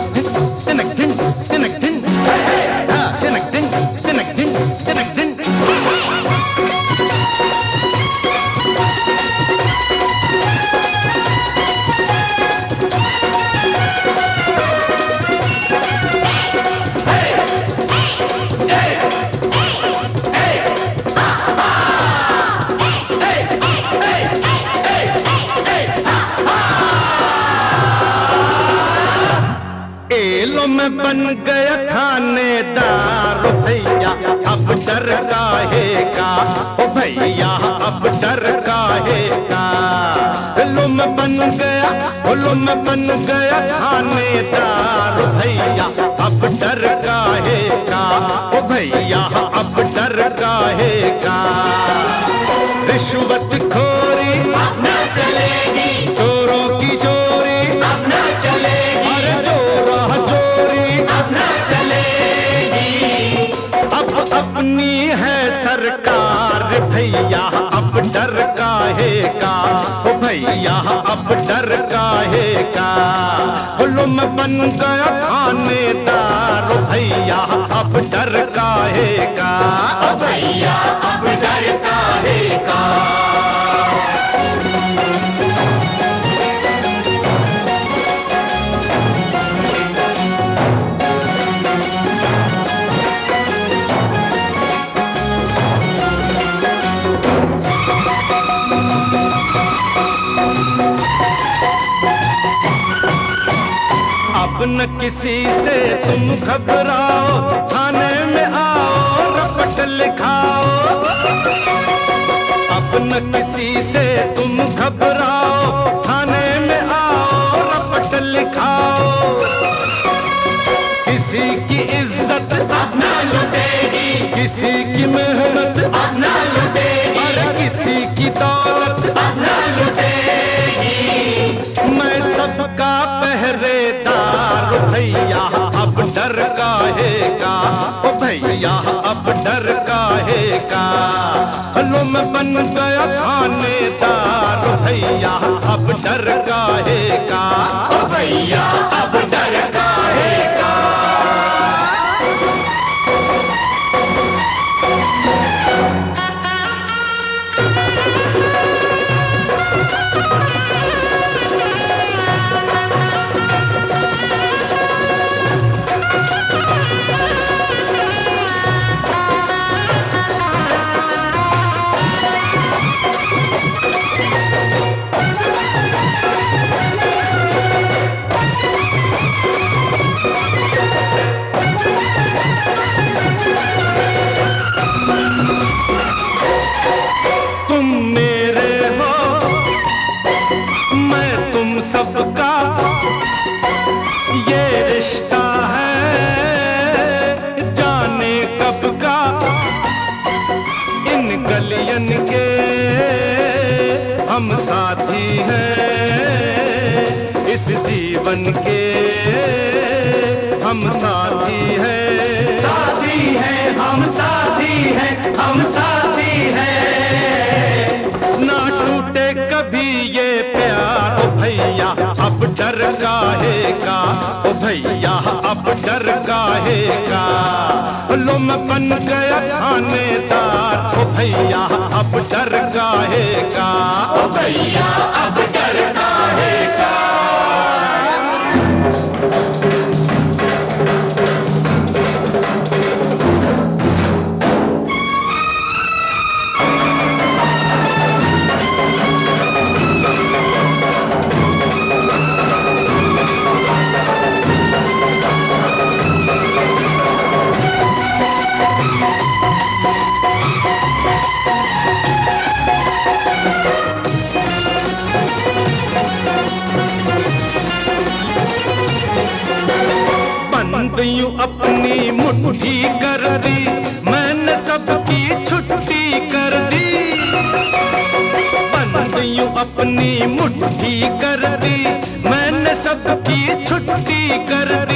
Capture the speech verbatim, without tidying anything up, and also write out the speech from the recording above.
में बन गया थानेदार भैया, अब डर काहे का, ओ भैया अब डर काहे का। लो में बन गया, लो में बन गया थानेदार भैया, अब डर काहे का, ओ भैया अब डर काहे का। रिश्वत खोरी अब न चलेगी, चोरों की चोरी अब न चलेगी, अरे चोरा चोरी अब न चलेगी। अब अपनी है सरकार भैया, अब डर काहे का, ओ भैया अब डर काहे का। लो में बन गया थानेदार भैया, अब डर काहे का, ओ भैया अब डर काहे का। अब न किसी से तुम घबराओ, थाने में आओ रपट लिखाओ। अब न किसी से तुम घबराओ, थाने में आओ रपट लिखाओ। किसी की इज्जत अब न लुटेगी, किसी की मेहनत अब न लुटेगी, अरे किसी की दौलत अब न लुटेगी। मैं सबका पहरेदार भैया, अब डर काहे का, ओ भैया अब डर काहे का। लो में बन गया थानेदार भैया, अब डर काहे का, ओ भैया अब डर काहे का। सबका ये रिश्ता है जाने कब का, इन गलियन के हम साथी हैं, इस जीवन के हम साथी हैं। साथी हैं हम, साथी हैं हम, साथी हैं। ना टूटे कभी ये प्यार ओ भैया, अब डर काहे का, ओ भैया अब डर काहे का। लो में बन गया थानेदार ओ भैया, अब डर काहे का, ओ भैया अब डर काहे का। बंद यूं अपनी मुट्ठी कर दी, मैंने सबकी छुट्टी कर दी। बंद यूं अपनी मुट्ठी कर दी, मैंने सबकी छुट्टी कर दी।